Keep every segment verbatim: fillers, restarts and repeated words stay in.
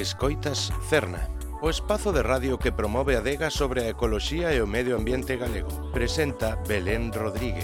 Escoitas Cerna, o espazo de radio que promove a adega sobre a ecoloxía e o medio ambiente galego. Presenta Belén Rodríguez.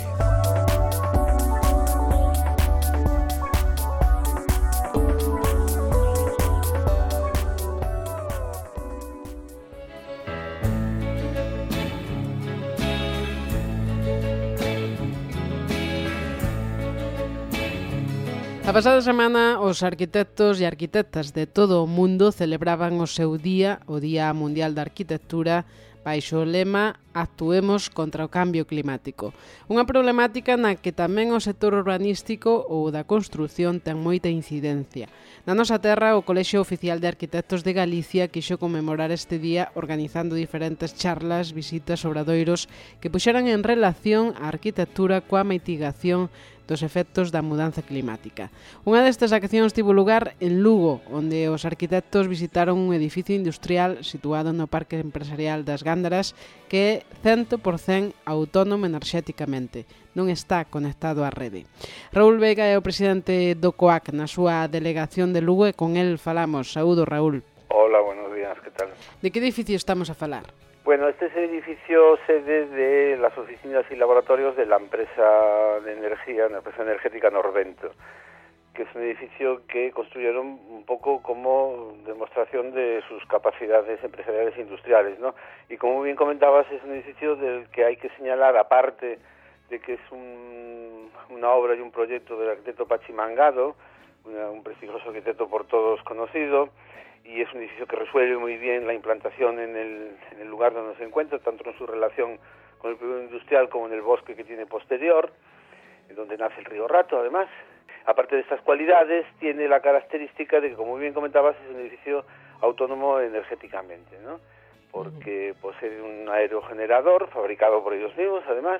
A pasada semana, os arquitectos e arquitectas de todo o mundo celebraban o seu día, o Día Mundial da Arquitectura, baixo o lema Actuemos contra o cambio climático. Unha problemática na que tamén o sector urbanístico ou da construción ten moita incidencia. Na nosa terra, o Colexio Oficial de Arquitectos de Galicia quixo conmemorar este día organizando diferentes charlas, visitas, obradoiros que puxeran en relación a arquitectura coa mitigación dos efectos da mudanza climática. Unha destas accións tivo lugar en Lugo, onde os arquitectos visitaron un edificio industrial situado no Parque Empresarial das Gándaras que é cen por cento autónomo enerxéticamente. Non está conectado á rede. Raúl Veiga é o presidente do COAC na súa delegación de Lugo e con el falamos. Saúdo, Raúl. Hola, buenos días, ¿qué tal? De que edificio estamos a falar? Bueno, este es el edificio sede de las oficinas y laboratorios de la empresa de energía, la empresa energética Norvento, que es un edificio que construyeron un poco como demostración de sus capacidades empresariales e industriales, ¿no? Y como bien comentabas, es un edificio del que hay que señalar, aparte de que es un, una obra y un proyecto del arquitecto Pachi Mangado, una, un prestigioso arquitecto por todos conocido, y es un edificio que resuelve muy bien la implantación en el, en el lugar donde se encuentra, tanto en su relación con el polígono industrial como en el bosque que tiene posterior, donde nace el río Rato, además. Aparte de estas cualidades, tiene la característica de que, como bien comentabas, es un edificio autónomo energéticamente, ¿no? Porque posee un aerogenerador fabricado por ellos mismos, además,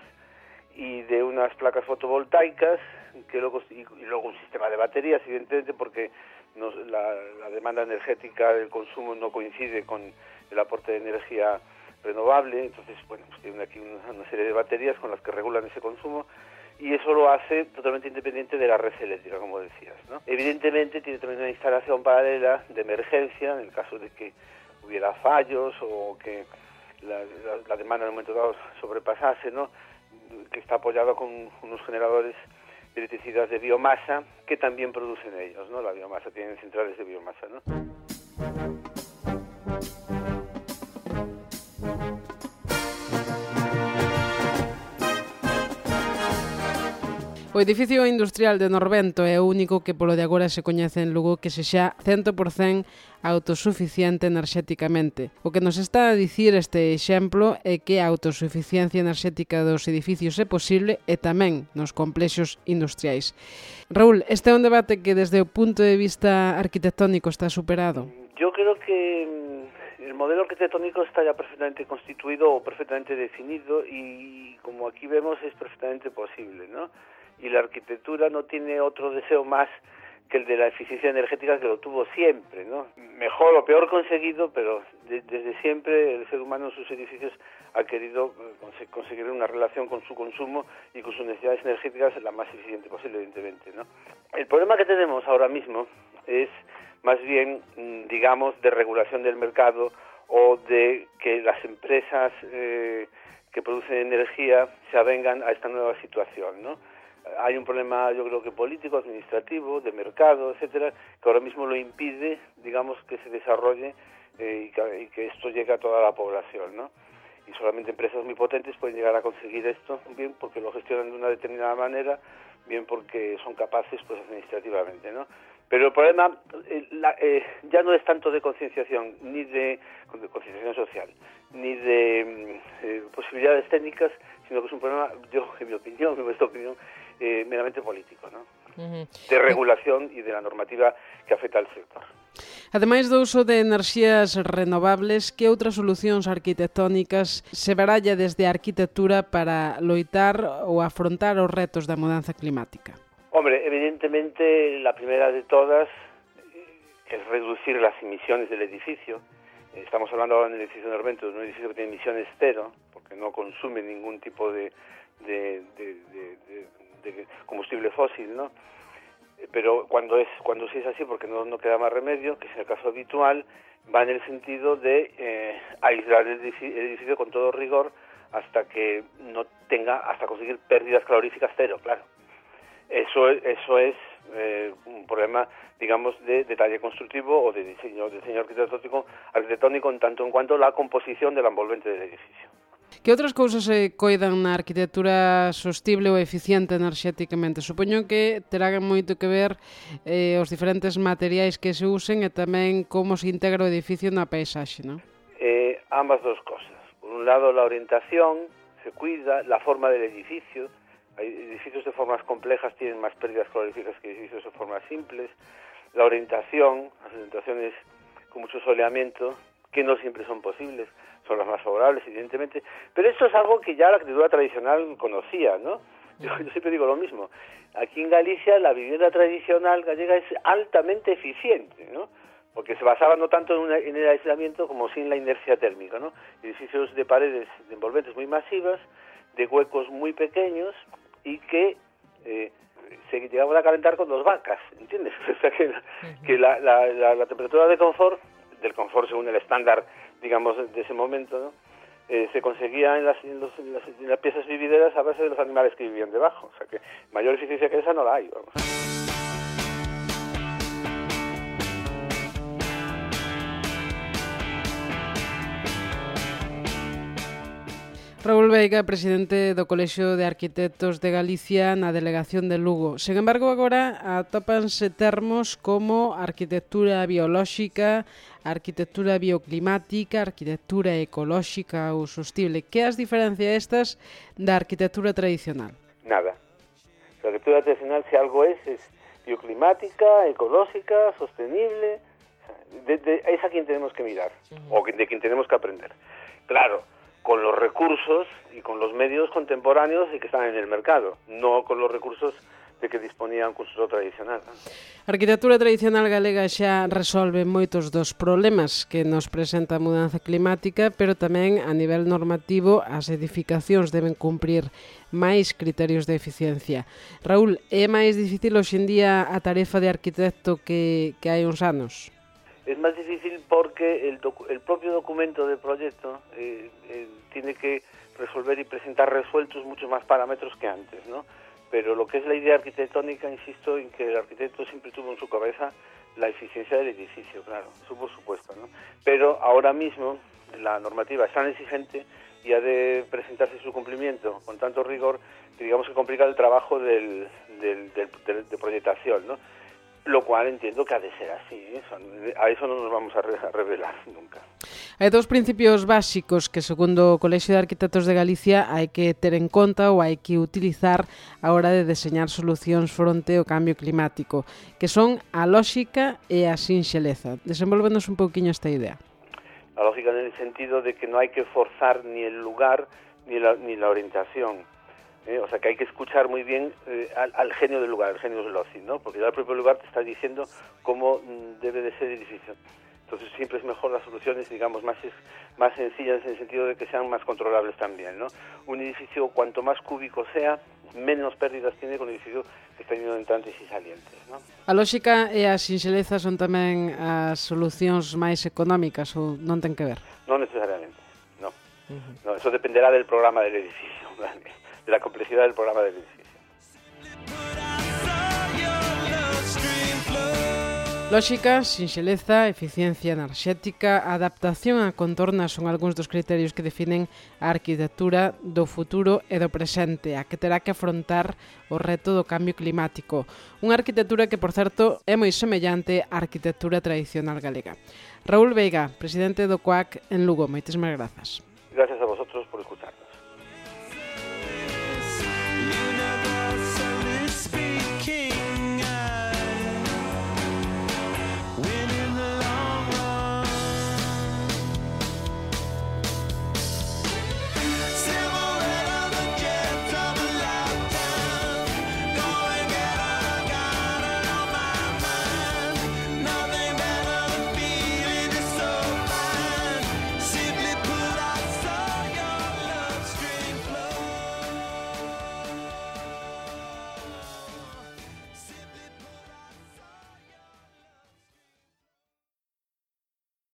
y de unas placas fotovoltaicas, que luego, y, y luego un sistema de baterías, evidentemente, porque Nos, la, la demanda energética del consumo no coincide con el aporte de energía renovable, entonces, bueno, pues tiene aquí una, una serie de baterías con las que regulan ese consumo y eso lo hace totalmente independiente de la red eléctrica, como decías, ¿no? Evidentemente tiene también una instalación paralela de emergencia en el caso de que hubiera fallos o que la, la, la demanda en un momento dado sobrepasase, ¿no? Que está apoyado con unos generadores de electricidad de biomasa que también producen ellos, ¿no? La biomasa, tienen centrales de biomasa, ¿no? O edificio industrial de Norvento é o único que polo de agora se coñece en Lugo que sexa cen por cento autosuficiente enerxéticamente. O que nos está a dicir este exemplo é que a autosuficiencia enerxética dos edificios é posible e tamén nos complexos industriais. Raúl, este é un debate que desde o punto de vista arquitectónico está superado. Yo creo que el modelo arquitectónico está ya perfectamente constituido o perfectamente definido y como aquí vemos es perfectamente posible, ¿no? Y la arquitectura no tiene otro deseo más que el de la eficiencia energética, que lo tuvo siempre, ¿no? Mejor o peor conseguido, pero de, desde siempre el ser humano en sus edificios ha querido cons- conseguir una relación con su consumo y con sus necesidades energéticas la más eficiente posible, evidentemente, ¿no? El problema que tenemos ahora mismo es más bien, digamos, de regulación del mercado o de que las empresas eh, que producen energía se avengan a esta nueva situación, ¿no? Hay un problema, yo creo que político, administrativo, de mercado, etcétera, que ahora mismo lo impide, digamos, que se desarrolle eh, y, que, y que esto llegue a toda la población, ¿no? Y solamente empresas muy potentes pueden llegar a conseguir esto, bien porque lo gestionan de una determinada manera, bien porque son capaces, pues, administrativamente, ¿no? Pero el problema eh, la, eh, ya no es tanto de concienciación, ni de, de concienciación social, ni de eh, posibilidades técnicas, sino que es un problema, yo, en mi opinión, en nuestra opinión, eh, meramente político, ¿no? Uh-huh. De regulación y de la normativa que afecta al sector. Ademais do uso de enerxías renovables, que outras solucións arquitectónicas se baralla desde a arquitectura para loitar ou afrontar os retos da mudanza climática? Hombre, evidentemente la primera de todas es reducir las emisiones del edificio. Estamos hablando ahora en el edificio de Norvento, de un edificio que tiene emisiones cero, porque no consume ningún tipo de, de, de, de, de, de combustible fósil, ¿no? pero cuando es cuando sí es así, porque no, no queda más remedio, que es el caso habitual, va en el sentido de eh, aislar el edificio con todo rigor hasta que no tenga, hasta conseguir pérdidas caloríficas cero, claro. Eso es, eso es eh, un problema, digamos, de detalle constructivo o de diseño, diseño arquitectónico, arquitectónico en tanto en cuanto la composición de la envolvente del edificio. Que outras cousas se coidan na arquitectura sostible ou eficiente enerxéticamente? Supoño que terán moito que ver eh, os diferentes materiais que se usen e tamén como se integra o edificio na paisaxe, non? Eh, ambas dos cosas. Por un lado, la orientación se cuida, la forma del edificio. Hay edificios de formas complejas tienen más pérdidas caloríficas que edificios de formas simples. La orientación, las orientaciones con mucho soleamiento, que no siempre son posibles, son las más favorables, evidentemente, pero esto es algo que ya la arquitectura tradicional conocía, ¿no? Yo, yo siempre digo lo mismo. Aquí en Galicia la vivienda tradicional gallega es altamente eficiente, ¿no? Porque se basaba no tanto en, una, en el aislamiento como sí en la inercia térmica, ¿no? Edificios de paredes de envolventes muy masivas, de huecos muy pequeños y que eh, se llegaban a calentar con dos vacas, ¿entiendes? O sea que, que la, la, la, la temperatura de confort, del confort según el estándar, digamos, de ese momento, ¿no? Eh, se conseguía en las, en, los, en, las, en las piezas vivideras a base de los animales que vivían debajo. O sea que mayor eficiencia que esa no la hay, vamos. Raúl Veiga, presidente do Colexio de Arquitectos de Galicia na delegación de Lugo. Sen embargo, agora atópanse termos como arquitectura biolóxica, arquitectura bioclimática, arquitectura ecolóxica ou sostible. Que as diferencia estas da arquitectura tradicional? Nada. La arquitectura tradicional, si algo es, es bioclimática, ecológica, sostenible. De, de, es a quien tenemos que mirar, uh-huh. o de quien tenemos que aprender. Claro, con los recursos y con los medios contemporáneos y que están en el mercado, no con los recursos de que disponía un constructor tradicional. A arquitectura tradicional galega xa resolve moitos dos problemas que nos presenta a mudanza climática, pero tamén a nivel normativo as edificacións deben cumprir máis criterios de eficiencia. Raúl, é máis difícil hoxe en día a tarefa de arquitecto que, que hai uns anos? Es más difícil porque el, docu el propio documento de proyecto eh, eh, tiene que resolver y presentar resueltos muchos más parámetros que antes, ¿no? Pero lo que es la idea arquitectónica, insisto en que el arquitecto siempre tuvo en su cabeza la eficiencia del edificio, claro, eso por supuesto, ¿no? Pero ahora mismo la normativa es tan exigente y ha de presentarse su cumplimiento con tanto rigor que digamos que complica el trabajo del, del, del, del, de proyectación, ¿no? Lo cual entiendo que ha de ser así, ¿eh? A eso no nos vamos a, re a revelar nunca. Hai dous principios básicos que, segundo o Colexio de Arquitectos de Galicia, hai que ter en conta ou hai que utilizar a hora de deseñar solucións fronte ao cambio climático, que son a lógica e a sinxeleza. Desenvolvenos un pouquiño esta idea. La lógica en el sentido de que no hay que forzar ni el lugar ni la, ni la orientación. Eh, o sea que hay que escuchar muy bien eh, al, al genio del lugar, al genio del ocio, ¿no? Porque ya el propio lugar te está diciendo cómo mm, debe de ser el edificio. Entonces siempre es mejor las soluciones, digamos, más, más sencillas en el sentido de que sean más controlables también, ¿no? Un edificio, cuanto más cúbico sea, menos pérdidas tiene con un edificio que está teniendo entrantes y salientes, ¿no? A lógica e a sinxeleza son tamén as solucións máis económicas ou non ten que ver? No necesariamente, no. Uh-huh. No, eso dependerá del programa del edificio, ¿vale? De la complejidad del programa del edificio. Lóxica, sinxeleza, eficiencia enerxética, adaptación a contornas son algúns dos criterios que definen a arquitectura do futuro e do presente, a que terá que afrontar o reto do cambio climático. Unha arquitectura que, por certo, é moi semellante á arquitectura tradicional galega. Raúl Veiga, presidente do C O A C en Lugo, moitísimas grazas. Gracias a vosotros.